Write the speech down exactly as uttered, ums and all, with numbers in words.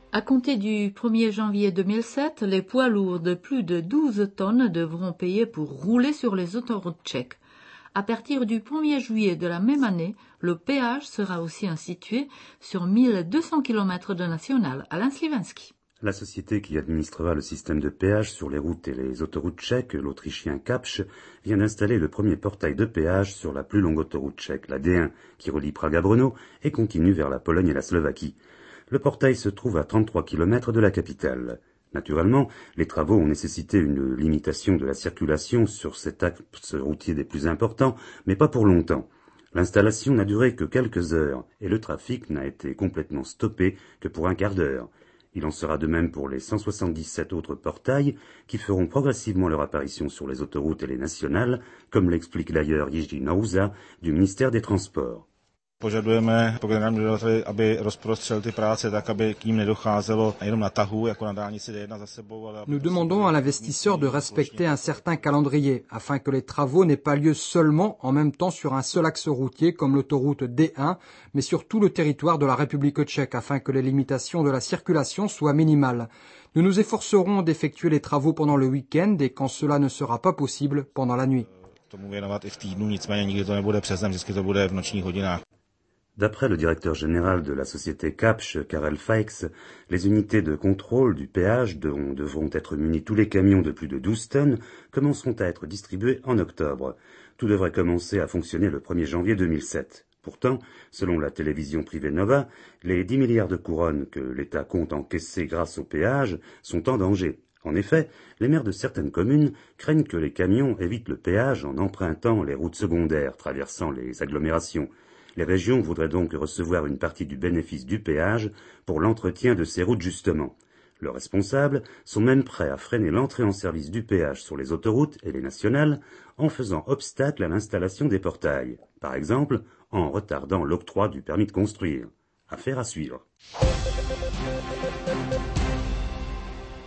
À compter du premier janvier deux mille sept, les poids lourds de plus de douze tonnes devront payer pour rouler sur les autoroutes tchèques. À partir du premier juillet de la même année, le péage sera aussi institué sur mille deux cents kilomètres de nationale. Alain Sliwinski. La société qui administrera le système de péage sur les routes et les autoroutes tchèques, l'autrichien Kapsch, vient d'installer le premier portail de péage sur la plus longue autoroute tchèque, la D un, qui relie Prague à Brno et continue vers la Pologne et la Slovaquie. Le portail se trouve à trente-trois kilomètres de la capitale. Naturellement, les travaux ont nécessité une limitation de la circulation sur cet axe routier des plus importants, mais pas pour longtemps. L'installation n'a duré que quelques heures et le trafic n'a été complètement stoppé que pour un quart d'heure. Il en sera de même pour les cent soixante-dix-sept autres portails qui feront progressivement leur apparition sur les autoroutes et les nationales, comme l'explique d'ailleurs Jiří Nouza du ministère des Transports. Požadujeme po generálním dodavateli, aby rozprostřel ty práce tak, aby k ním nedocházelo jenom na tahu, jako na dálnici D jedna za sebou. Ale... Nous demandons à l'investisseur de respecter un certain calendrier, afin que les travaux n'aient pas lieu seulement en même temps sur un seul axe routier comme l'autoroute D un, mais sur tout le territoire de la République tchèque, afin que les limitations de la circulation soient minimales. Nous nous efforcerons d'effectuer les travaux pendant le week-end et quand cela ne sera pas possible, pendant la nuit. D'après le directeur général de la société Kapsch, Karel Feix, les unités de contrôle du péage dont devront être munis tous les camions de plus de douze tonnes commenceront à être distribués en octobre. Tout devrait commencer à fonctionner le premier janvier deux mille sept. Pourtant, selon la télévision privée Nova, les dix milliards de couronnes que l'État compte encaisser grâce au péage sont en danger. En effet, les maires de certaines communes craignent que les camions évitent le péage en empruntant les routes secondaires traversant les agglomérations. Les régions voudraient donc recevoir une partie du bénéfice du péage pour l'entretien de ces routes justement. Leurs responsables sont même prêts à freiner l'entrée en service du péage sur les autoroutes et les nationales en faisant obstacle à l'installation des portails. Par exemple, en retardant l'octroi du permis de construire. Affaire à suivre.